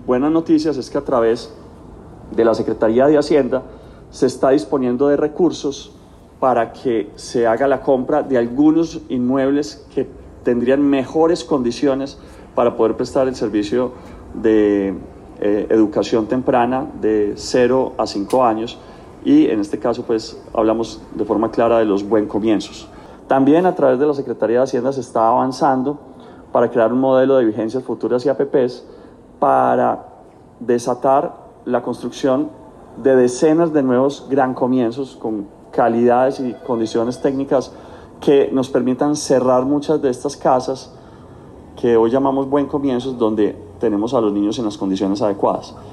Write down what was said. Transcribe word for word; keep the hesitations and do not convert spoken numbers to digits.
buenas noticias es que a través de la Secretaría de Hacienda se está disponiendo de recursos para que se haga la compra de algunos inmuebles que tendrían mejores condiciones para poder prestar el servicio de eh, educación temprana de cero a cinco años, y en este caso pues hablamos de forma clara de los Buen Comienzos. También a través de la Secretaría de Hacienda se está avanzando para crear un modelo de vigencias futuras y A P Ps para desatar la construcción de decenas de nuevos Gran Comienzos con calidades y condiciones técnicas que nos permitan cerrar muchas de estas casas que hoy llamamos Buen Comienzos, donde tenemos a los niños en las condiciones adecuadas.